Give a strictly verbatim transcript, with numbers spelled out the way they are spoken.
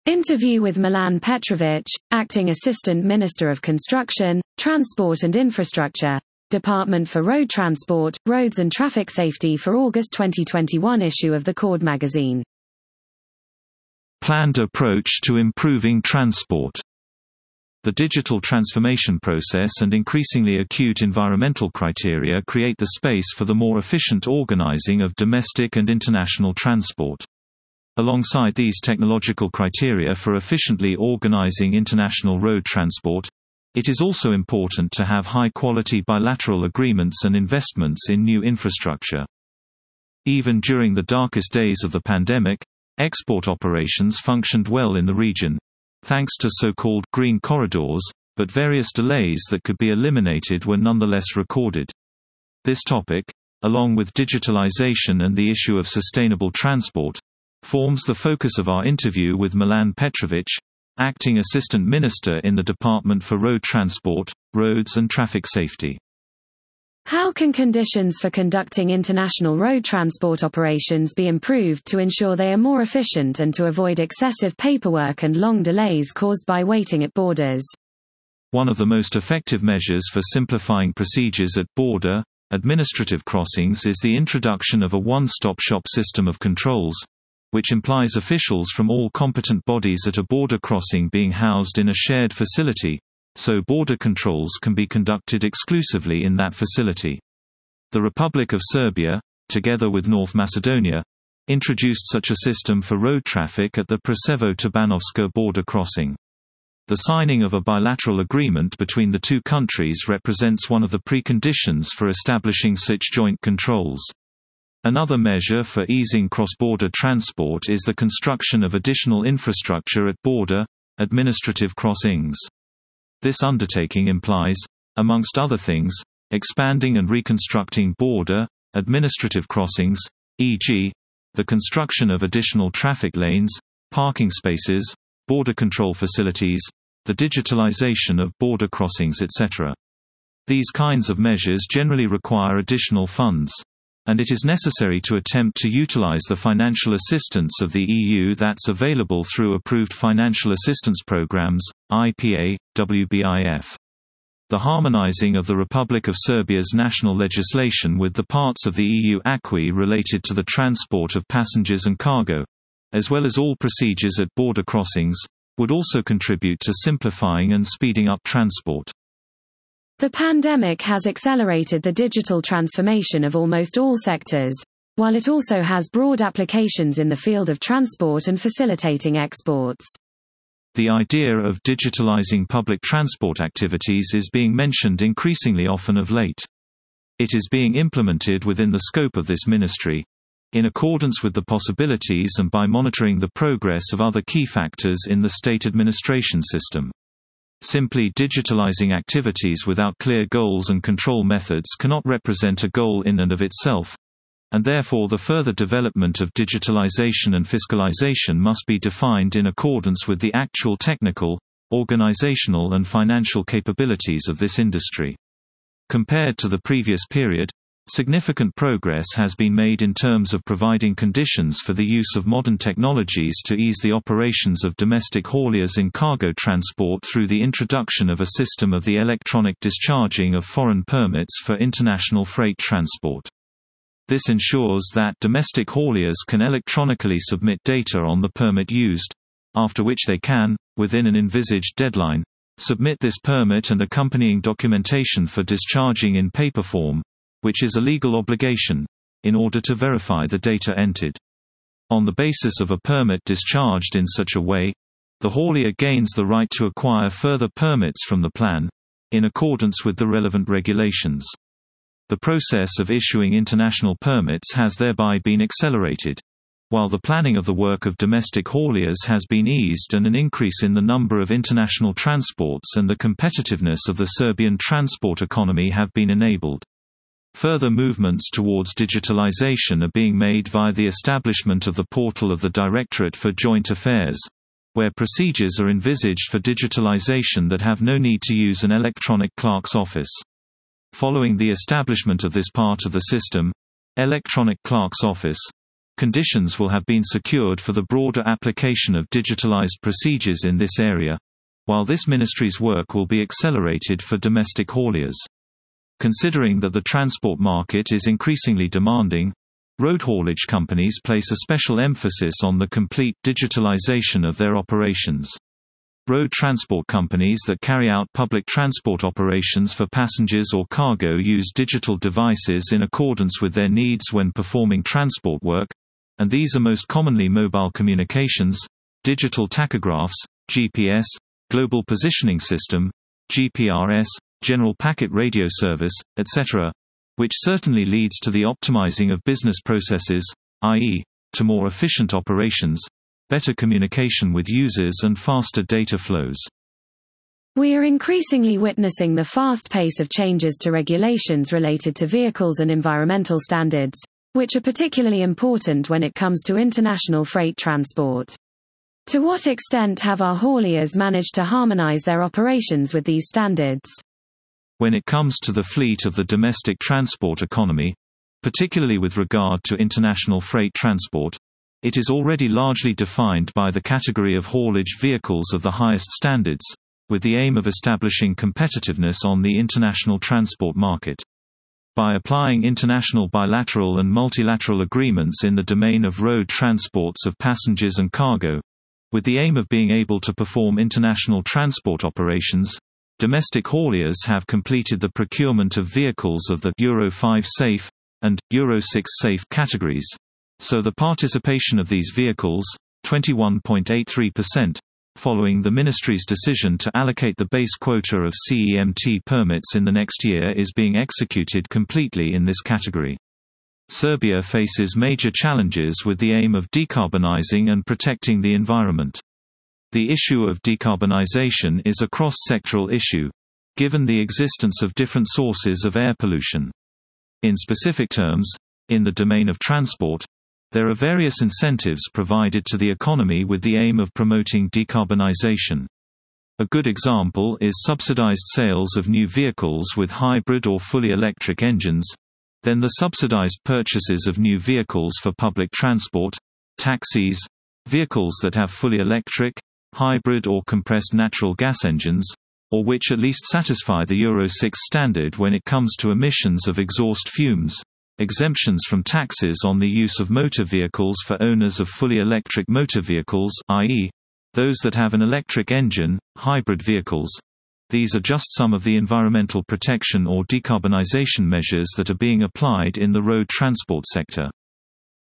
Interview with Milan Petrovic, Acting Assistant Minister of Construction, Transport and Infrastructure, Department for Road Transport, Roads and Traffic Safety for August twenty twenty-one issue of the Cord magazine. Planned approach to improving transport. The digital transformation process and increasingly acute environmental criteria create the space for the more efficient organizing of domestic and international transport. Alongside these technological criteria for efficiently organizing international road transport, it is also important to have high-quality bilateral agreements and investments in new infrastructure. Even during the darkest days of the pandemic, export operations functioned well in the region, thanks to so-called green corridors, but various delays that could be eliminated were nonetheless recorded. This topic, along with digitalization and the issue of sustainable transport, forms the focus of our interview with Milan Petrovic, Acting Assistant Minister in the Department for Road Transport, Roads and Traffic Safety. How can conditions for conducting international road transport operations be improved to ensure they are more efficient and to avoid excessive paperwork and long delays caused by waiting at borders? One of the most effective measures for simplifying procedures at border, administrative crossings is the introduction of a one-stop shop system of controls, which implies officials from all competent bodies at a border crossing being housed in a shared facility, so border controls can be conducted exclusively in that facility. The Republic of Serbia, together with North Macedonia, introduced such a system for road traffic at the Preševo-Tabanovska border crossing. The signing of a bilateral agreement between the two countries represents one of the preconditions for establishing such joint controls. Another measure for easing cross-border transport is the construction of additional infrastructure at border, administrative crossings. This undertaking implies, amongst other things, expanding and reconstructing border, administrative crossings, for example, the construction of additional traffic lanes, parking spaces, border control facilities, the digitalization of border crossings et cetera. These kinds of measures generally require additional funds, and it is necessary to attempt to utilize the financial assistance of the E U that's available through approved financial assistance programs, I P A, W B I F. The harmonizing of the Republic of Serbia's national legislation with the parts of the E U acquis related to the transport of passengers and cargo, as well as all procedures at border crossings, would also contribute to simplifying and speeding up transport. The pandemic has accelerated the digital transformation of almost all sectors, while it also has broad applications in the field of transport and facilitating exports. The idea of digitalizing public transport activities is being mentioned increasingly often of late. It is being implemented within the scope of this ministry, in accordance with the possibilities and by monitoring the progress of other key factors in the state administration system. Simply digitalizing activities without clear goals and control methods cannot represent a goal in and of itself, and therefore the further development of digitalization and fiscalization must be defined in accordance with the actual technical, organizational and financial capabilities of this industry. Compared to the previous period, significant progress has been made in terms of providing conditions for the use of modern technologies to ease the operations of domestic hauliers in cargo transport through the introduction of a system of the electronic discharging of foreign permits for international freight transport. This ensures that domestic hauliers can electronically submit data on the permit used, after which they can, within an envisaged deadline, submit this permit and accompanying documentation for discharging in paper form, which is a legal obligation, in order to verify the data entered. On the basis of a permit discharged in such a way, the haulier gains the right to acquire further permits from the plan, in accordance with the relevant regulations. The process of issuing international permits has thereby been accelerated, while the planning of the work of domestic hauliers has been eased, and an increase in the number of international transports and the competitiveness of the Serbian transport economy have been enabled. Further movements towards digitalization are being made via the establishment of the portal of the Directorate for Joint Affairs, where procedures are envisaged for digitalization that have no need to use an electronic clerk's office. Following the establishment of this part of the system, Electronic Clerk's Office, conditions will have been secured for the broader application of digitalized procedures in this area, while this ministry's work will be accelerated for domestic hauliers. Considering that the transport market is increasingly demanding, road haulage companies place a special emphasis on the complete digitalization of their operations. Road transport companies that carry out public transport operations for passengers or cargo use digital devices in accordance with their needs when performing transport work, and these are most commonly mobile communications, digital tachographs, G P S, Global Positioning System, G P R S, General Packet Radio Service, et cetera, which certainly leads to the optimizing of business processes, that is, to more efficient operations, better communication with users and faster data flows. We are increasingly witnessing the fast pace of changes to regulations related to vehicles and environmental standards, which are particularly important when it comes to international freight transport. To what extent have our hauliers managed to harmonize their operations with these standards? When it comes to the fleet of the domestic transport economy, particularly with regard to international freight transport, it is already largely defined by the category of haulage vehicles of the highest standards, with the aim of establishing competitiveness on the international transport market. By applying international bilateral and multilateral agreements in the domain of road transports of passengers and cargo, with the aim of being able to perform international transport operations, domestic hauliers have completed the procurement of vehicles of the Euro five safe and Euro six safe categories, so the participation of these vehicles, twenty-one point eight three percent, following the Ministry's decision to allocate the base quota of C E M T permits in the next year, is being executed completely in this category. Serbia faces major challenges with the aim of decarbonizing and protecting the environment. The issue of decarbonization is a cross-sectoral issue, given the existence of different sources of air pollution. In specific terms, in the domain of transport, there are various incentives provided to the economy with the aim of promoting decarbonization. A good example is subsidized sales of new vehicles with hybrid or fully electric engines, then the subsidized purchases of new vehicles for public transport, taxis, vehicles that have fully electric, hybrid or compressed natural gas engines, or which at least satisfy the Euro six standard when it comes to emissions of exhaust fumes, exemptions from taxes on the use of motor vehicles for owners of fully electric motor vehicles, that is, those that have an electric engine, hybrid vehicles. These are just some of the environmental protection or decarbonization measures that are being applied in the road transport sector.